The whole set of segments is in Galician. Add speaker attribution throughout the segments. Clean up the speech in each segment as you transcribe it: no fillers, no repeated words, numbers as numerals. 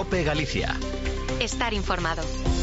Speaker 1: COPE Galicia.
Speaker 2: Estar informado.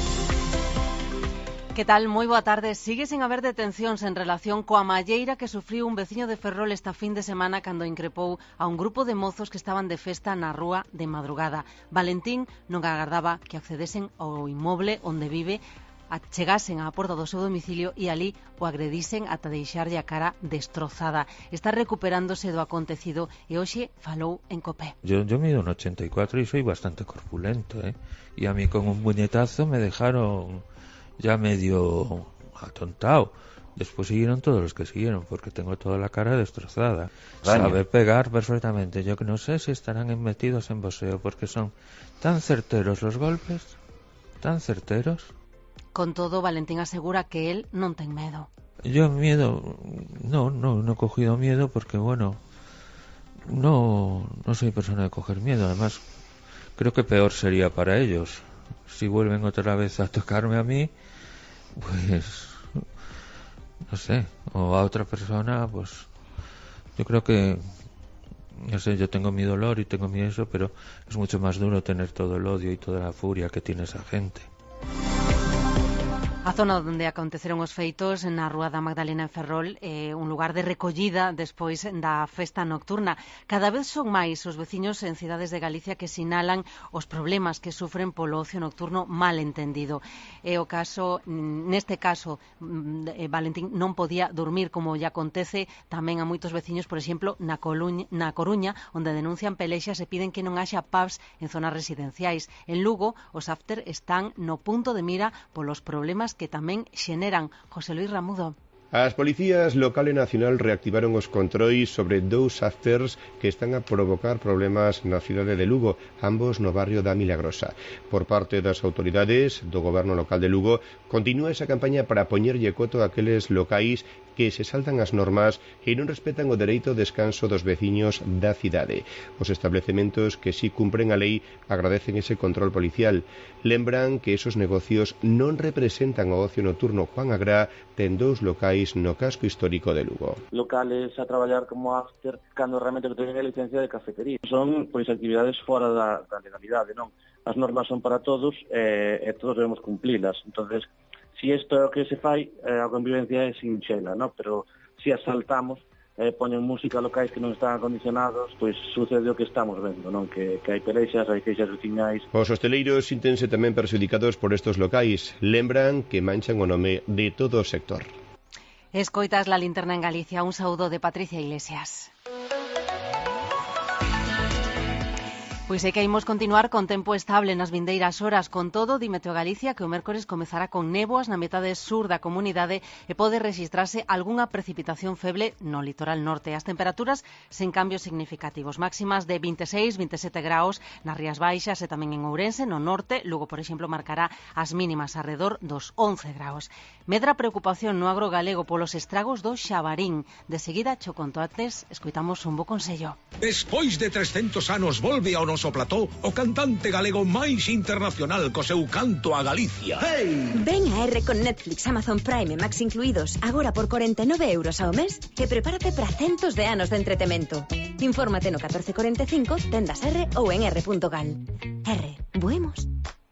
Speaker 3: Que tal? Moi boa tarde. Sigue sen haber detencións en relación coa malleira que sufriu un veciño de Ferrol esta fin de semana cando increpou a un grupo de mozos que estaban de festa na rúa de madrugada. Valentín non agardaba que accedesen ao inmoble onde vive, chegasen á porta do seu domicilio e ali o agredisen ata deixarlle a cara destrozada. Está recuperándose do acontecido e hoxe falou en COPE.
Speaker 4: Yo mido un 84 y soy bastante corpulento, y a mí con un puñetazo me dejaron ya medio atontado. Después siguieron todos los que siguieron, porque tengo toda la cara destrozada. Sabe pegar perfectamente. Yo que no sé si estarán metidos en boxeo, porque son tan certeros los golpes, tan certeros.
Speaker 3: Con todo, Valentín asegura que él non ten medo.
Speaker 4: Yo miedo, no he cogido miedo porque, bueno, no soy persona de coger miedo. Además, creo que peor sería para ellos. Si vuelven otra vez a tocarme a mí, pues, no sé, o a otra persona, pues, yo creo que, no sé, yo tengo mi dolor y tengo mi eso, pero es mucho más duro tener todo el odio y toda la furia que tiene esa gente.
Speaker 3: A zona onde aconteceron os feitos na Rúa da Magdalena en Ferrol é un lugar de recollida despois da festa nocturna. Cada vez son máis os veciños en cidades de Galicia que sinalan os problemas que sufren polo ocio nocturno mal entendido. É o caso, neste caso, Valentín non podía dormir, como lle acontece tamén a moitos veciños, por exemplo, na Coruña, onde denuncian pelexas e piden que non haxa pubs en zonas residenciais. En Lugo, os after están no punto de mira polos problemas que tamén xeneran. José Luis Ramudo.
Speaker 5: As policías local e nacional reactivaron os controis sobre dous afters que están a provocar problemas na cidade de Lugo, ambos no barrio da Milagrosa. Por parte das autoridades do goberno local de Lugo, continúa esa campaña para poñerlle coto a aqueles locais que se saltan as normas e non respetan o dereito ao descanso dos veciños da cidade. Os establecementos que si cumpren a lei agradecen ese control policial. Lembran que esos negocios non representan o ocio nocturno. Juan Agrá ten dous locais no casco histórico de Lugo.
Speaker 6: Locales a traballar como after cando realmente que teñen a licencia de cafetería. Son pois actividades fora da legalidade, non? As normas son para todos e todos debemos cumplilas. Entonces, si isto é o que se fai, a convivencia é sinxela, non? Pero si asaltamos, poñen música locais que non están acondicionados, pois sucede o que estamos vendo, non? Que hai pelexas, hai queixas veciñais.
Speaker 5: Os hosteleiros sintense tamén perxudicados por estos locais. Lembran que manchan o nome de todo o sector.
Speaker 3: Escoitas la linterna en Galicia. Un saúdo de Patricia Iglesias. Pois é que imos continuar con tempo estable nas vindeiras horas. Con todo, di Meteo Galicia que o mércores comezará con néboas na metade sur da comunidade e pode rexistrarse algunha precipitación feble no litoral norte. As temperaturas sen cambios significativos, máximas de 26-27 graus nas Rías Baixas e tamén en Ourense, no norte. Lugo, por exemplo, marcará as mínimas arredor dos 11 graus. Medra preocupación no agro galego polos estragos do xabarín. De seguida, cho conto antes, escoitamos un bo consello.
Speaker 7: Despois de 300 anos volve ao noso plató o cantante galego máis internacional co seu canto a Galicia.
Speaker 8: Hey! Ven a R con Netflix, Amazon Prime e Max incluídos, agora por 49 euros ao mes, e prepárate para centos de anos de entretemento. Infórmate no 1445, tendas R ou en r.gal. R, buemos.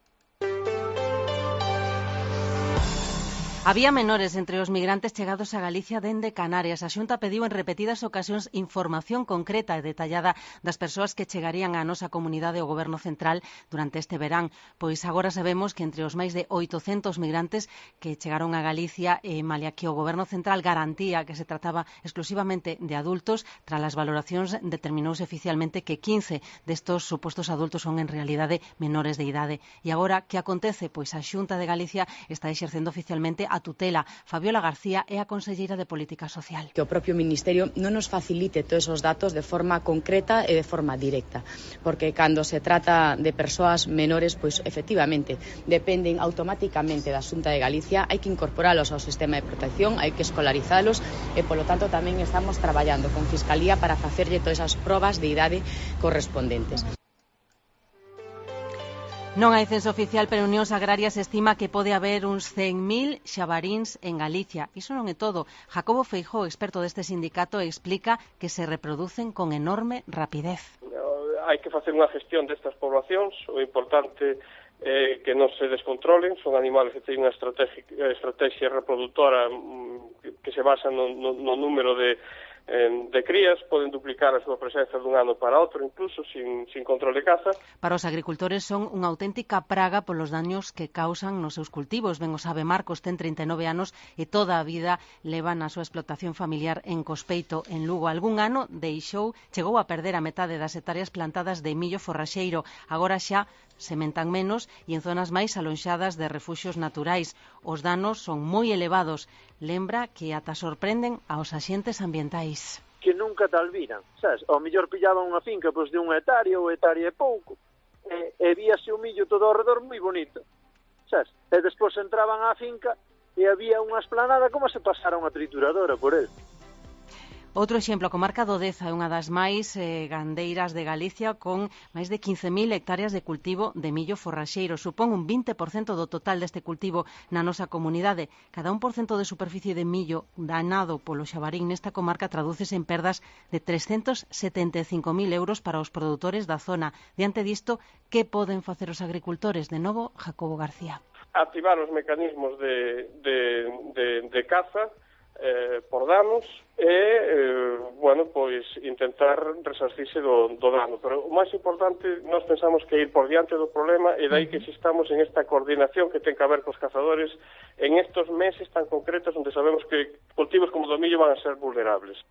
Speaker 3: Había menores entre os migrantes chegados a Galicia dende Canarias. A Xunta pediu en repetidas ocasións información concreta e detallada das persoas que chegarían á nosa comunidade ao Goberno Central durante este verán. Pois agora sabemos que entre os máis de 800 migrantes que chegaron a Galicia, malia que o Goberno Central garantía que se trataba exclusivamente de adultos, tras as valoracións determinouse oficialmente que 15 destos supostos adultos son en realidade menores de idade. E agora, que acontece? Pois a Xunta de Galicia está exercendo oficialmente a tutela. Fabiola García é a conselleira de Política Social.
Speaker 9: Que o propio Ministerio non nos facilite todos esos datos de forma concreta e de forma directa, porque cando se trata de persoas menores, pois efectivamente dependen automáticamente da Xunta de Galicia, hai que incorporalos ao sistema de protección, hai que escolarizalos e polo tanto tamén estamos traballando con Fiscalía para facerlle todas esas probas de idade correspondentes.
Speaker 3: Non hai censo oficial, pero Unións Agrarias estima que pode haber uns 100.000 xabaríns en Galicia. Iso non é todo. Jacobo Feijóo, experto deste sindicato, explica que se reproducen con enorme rapidez.
Speaker 1: hai que facer unha gestión destas poblacións. O importante é que non se descontrolen, son animales que teñen unha estrategia reproductora que se basa no número de crías, poden duplicar a súa presenza dun ano para outro, incluso sin control de caza.
Speaker 3: Para os agricultores son unha auténtica praga polos daños que causan nos seus cultivos. Ben o sabe Marcos, ten 39 anos e toda a vida leva na súa explotación familiar en Cospeito, en Lugo. Algún ano chegou a perder a metade das hectáreas plantadas de millo forraxeiro. Agora xa sementan menos e en zonas máis alonxadas de refuxios naturais. Os danos son moi elevados. Lembra que ata sorprenden aos axentes ambientais.
Speaker 10: Que nunca tal viran, sabes? Ao mellor pillaban unha finca pois de unha hectárea ou hectárea e pouco, e víase o millo todo ao redor moi bonito, sabes? E despois entraban á finca e había unha esplanada como se pasara unha trituradora por el.
Speaker 3: Outro exemplo, a comarca do Deza é unha das máis gandeiras de Galicia, con máis de 15.000 hectáreas de cultivo de millo forraxeiro. Supón un 20% do total deste cultivo na nosa comunidade. Cada 1% de superficie de millo danado polo xabarín nesta comarca tradúcese en perdas de 375.000 euros para os produtores da zona. Diante disto, que poden facer os agricultores? De novo, Jacobo García.
Speaker 1: Activar os mecanismos de caza por danos e, pois intentar resarcirse do dano. Pero o máis importante, nós pensamos que ir por diante do problema e dai que estamos en esta coordinación que ten que haber cos cazadores en estos meses tan concretos onde sabemos que cultivos como o do millo van a ser vulnerables.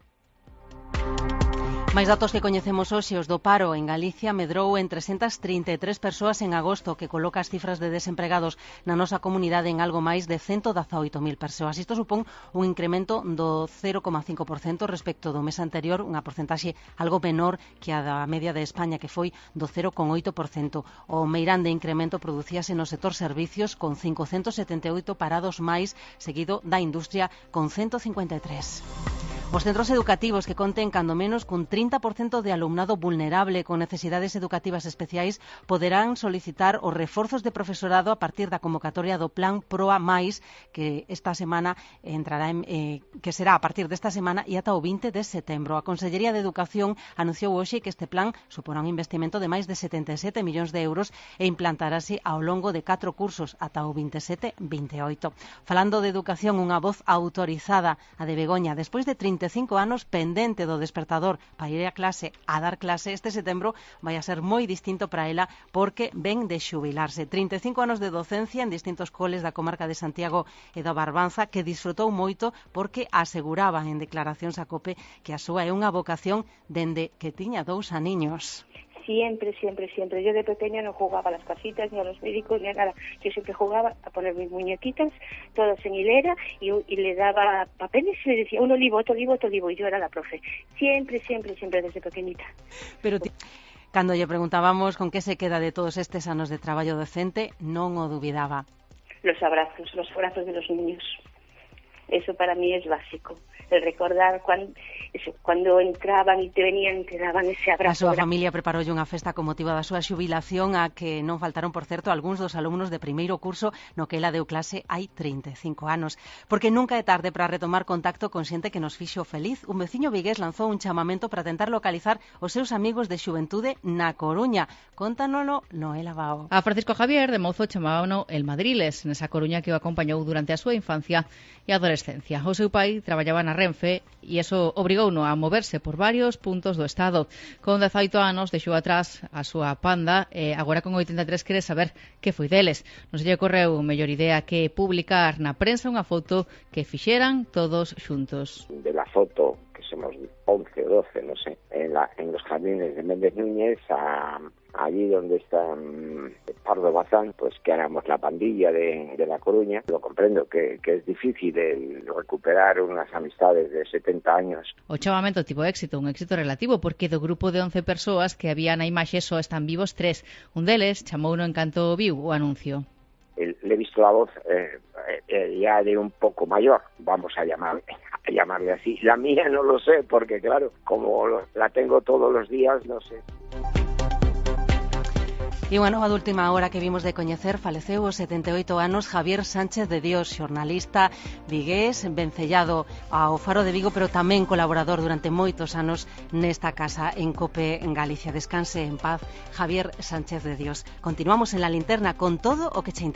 Speaker 3: Máis datos que coñecemos hoxe, os do paro en Galicia medrou en 333 persoas en agosto, que coloca as cifras de desempregados na nosa comunidade en algo máis de 118.000 persoas. Isto supón un incremento do 0,5% respecto do mes anterior, unha porcentaxe algo menor que a da media de España, que foi do 0,8%. O meirande incremento producíase no sector servicios, con 578 parados máis, seguido da industria, con 153. Os centros educativos que conten cando menos cun 30% de alumnado vulnerable con necesidades educativas especiais poderán solicitar os reforzos de profesorado a partir da convocatoria do Plan Proa máis, que esta semana entrará que será a partir desta semana e ata o 20 de setembro. A Consellería de Educación anunciou hoxe que este plan suporá un investimento de máis de 77 millóns de euros e implantarase ao longo de 4 cursos ata o 27-28. Falando de educación, unha voz autorizada, a de Begoña, despois de 35 anos pendente do despertador para ir a dar clase, este setembro vai a ser moi distinto para ela porque ven de xubilarse. 35 anos de docencia en distintos coles da comarca de Santiago e da Barbanza, que disfrutou moito porque aseguraba en declaracións a COPE que a súa é unha vocación dende que tiña 2 aniños.
Speaker 11: Siempre. Yo de pequeña no jugaba a las casitas, ni a los médicos, ni a nada. Yo siempre jugaba a poner mis muñequitas, todas en hilera, y le daba papeles y le decía un olivo, otro olivo, y yo era la profe. Siempre, desde pequeñita.
Speaker 3: Pero cando lle preguntábamos con que se queda de todos estes anos de traballo docente, non o dubidaba.
Speaker 11: Los abrazos de los niños. Eso para mí es básico. El recordar cuando entraban e te venían, te daban ese abrazo.
Speaker 3: A súa familia preparoulle unha festa con motivo da súa xubilación, a que non faltaron, por certo, algúns dos alumnos de primeiro curso no que ela deu clase hai 35 anos. Porque nunca é tarde para retomar contacto con xente que nos fixo feliz. Un veciño vigués lanzou un chamamento para tentar localizar os seus amigos de xuventude na Coruña. Contanolo Noela Bao.
Speaker 12: A Francisco Javier de mozo chamábano el Madriles, nesa Coruña que o acompañou durante a súa infancia e adolescencia. O seu pai traballaba na Renfe e iso obrigouno a moverse por varios puntos do estado. Con 18 anos deixou atrás a súa panda e agora con 83 quere saber que foi deles. Non se lle correu mellor idea que publicar na prensa unha foto que fixeran todos xuntos.
Speaker 13: De la foto, que somos 11 o 12, no sé, en los jardines de Méndez Núñez, allí donde está Pardo Bazán, pues que éramos la pandilla de La Coruña. Lo comprendo que es difícil recuperar unas amistades de 70 años.
Speaker 12: O chamamento tivo éxito, un éxito relativo, porque do grupo de 11 persoas que había na imaxe só están vivos 3. Un deles chamouno en canto viu o anuncio.
Speaker 13: Le he visto la voz ya de un poco mayor, vamos a llamarle así. La mía no lo sé, porque claro, como la tengo todos los días, no sé.
Speaker 3: E unha nova de última hora que vimos de coñecer, faleceu aos 78 anos Javier Sánchez de Dios, xornalista vigués, vencellado ao Faro de Vigo, pero tamén colaborador durante moitos anos nesta casa en COPE en Galicia. Descanse en paz, Javier Sánchez de Dios. Continuamos en La Linterna con todo o que che